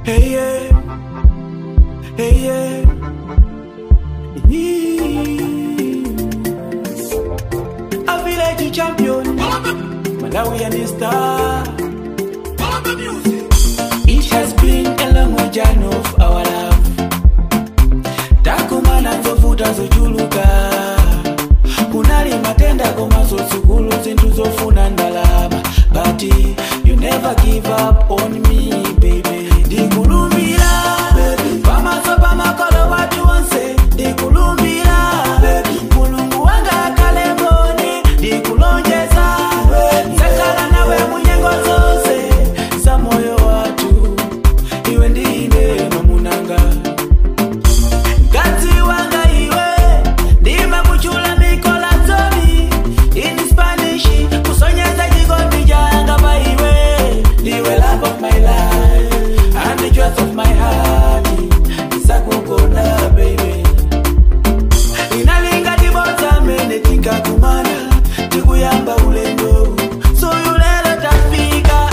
Hey yeah, hey yeah. A village champion, Malawi and the star. It has been a long journey of our love. Takumana zofuta zochuluka. Kunali matenda koma zosukulu zintu zofuna ndalama. But you never give up on me, baby. Dikulumbira, baby. Pamasopa makolo watu onse. Dikulumbira, baby. Mulungu wanga kalemboni. Dikulonjeza, baby. Sakala nawe munyengo zose. Za moyo watu. Iwe ndine mamunanga. Gazi wanga iwe. Dima kuchula mikola zoni. In Spanish, kusonyeza jigondi janga ba iwe. Iwe love of my life. And the joy of my heart. Isakukona baby. Inalinga dibota mene tika kumana. Tikuyamba ulendo. So you lelo tafika.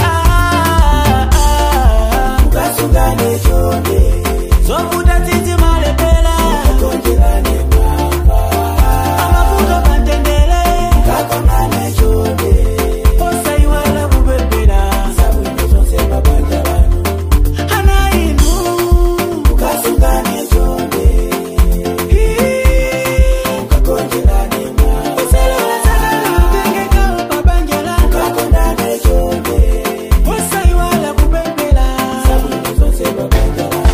Ukasungane chonde. Zofuta titi malepela. Ukakonjelane mama. Amafuto pantendele. Ukakonane chonde. Osa iwala kubebela. Sabu inozonse babanja banu. Hana inu. Ukasungane chonde. Ukakonjelane mama. Usalala salala utengeka babanja lanu. Ukakonane chonde. Osa iwala kubebela. Sabu inozonse babanja banu.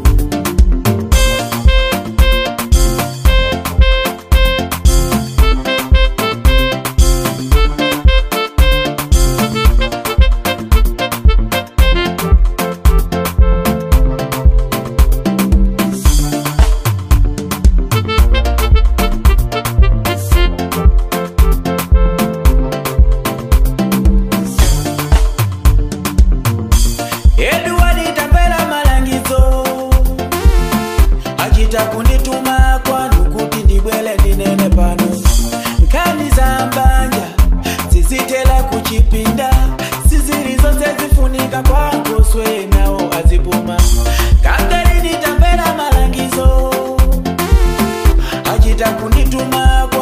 Edward itapela malangizo. Achita kunituma kwanu kuti ndibwele ndinene pano. Nkani za mbanja zizitela kuchipinda. Siziri zonse zifunika kwako swe nao azipuma. Catherine itapela malangizo. Achita kunituma